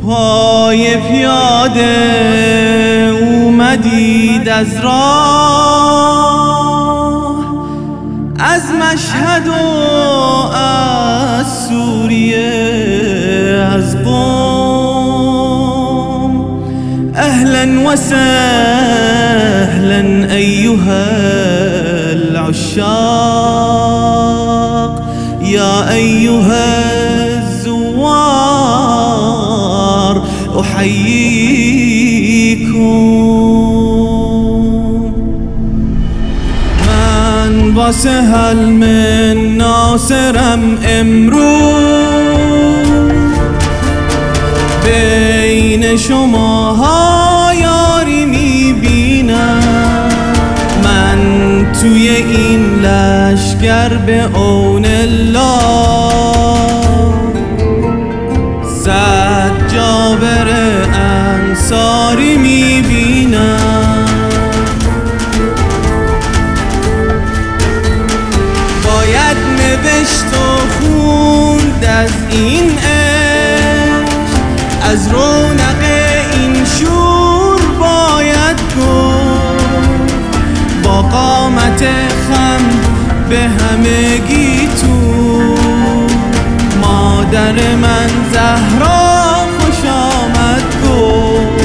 پای پیاده اومدید از راه، از مشهد و از سوریه، از قم. اهلا و سهلا ایها العشاق، یا ایها الزوار احییکم. من واسه حلم ناصرم امروز، بین شماها یاری میبینم. من توی این لشگر به عون الله، صد جابر انصاری میبینم. باید نوشت و خوند از این عشق، از رونق این شور باید گفت. با قامت خم به همگی تو، مادر من زهرا خوش آمد گفت.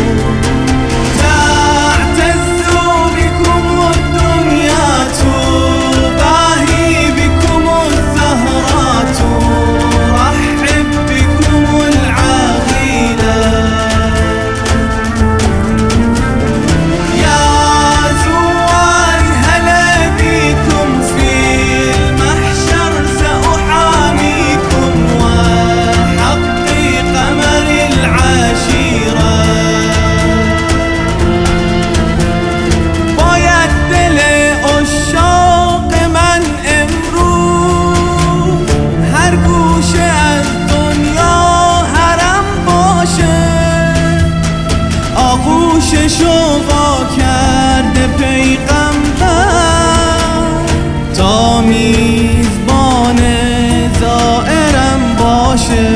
تعتزوا بكم الدنيا تباهي بكم الزهرات، رحب بكم العاقلة. يا زوار هلا بكم في المحشر، سأحاميكم وحقي قمر العاشرة. باید دل عشاق من امروز هر گوشه از دنیا حرم باشه. آغوششو وا کرده پیغمبر، تا میزبان زائرم باشه.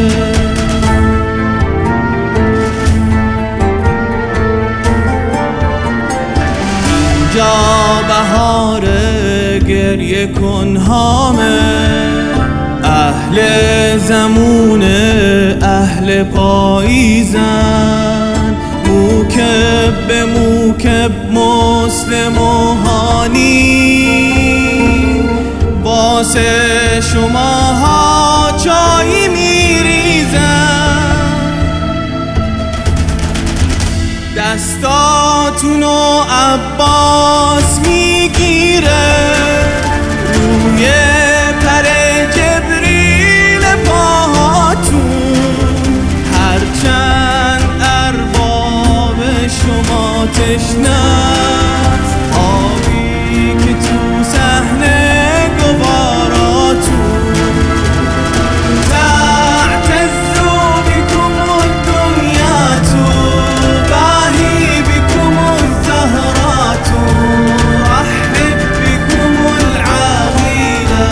اینجا بهار گریه کنهامه، اهل زمون اهل پاییزن. موکب به موکب مسلم و هانی، واسه شماها چایی میریزن. دستاتونو عباس میگیره، روی پر جبریل پاهاتون. هرچند ارباب شما تشنه‌ست، آبی که تو صحنه گواراتون. تعتزوا بكم الدنيا تباهي بكم الزهرات، رحب بكم العاقلة.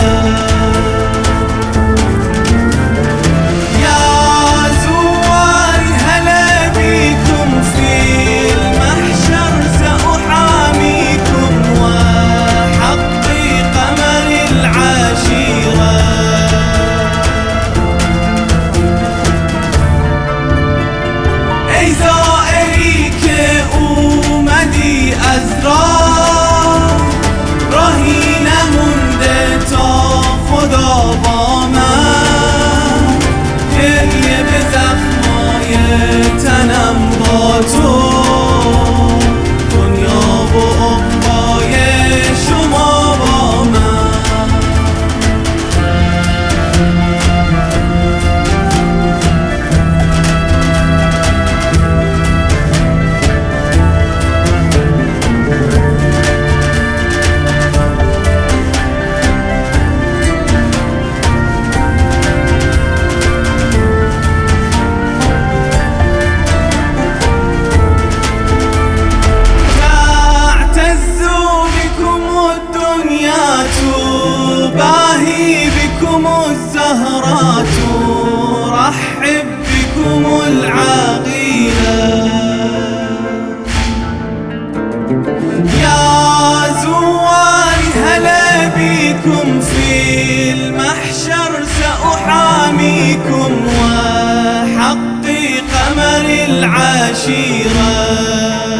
يا زوار هلا بكم في المحشر، سأحاميكم وحقي قمر العاشرة. ای زائری که اومدی از راه، راهی نمونده تا خدا با من. گریه به زخمای تنم با تو، دنیا و عقبای شما با من. الزهرات رحب بكم العاقلة. يا زواري هلا بيكم في المحشر سأحاميكم وحقي قمر العاشيرة.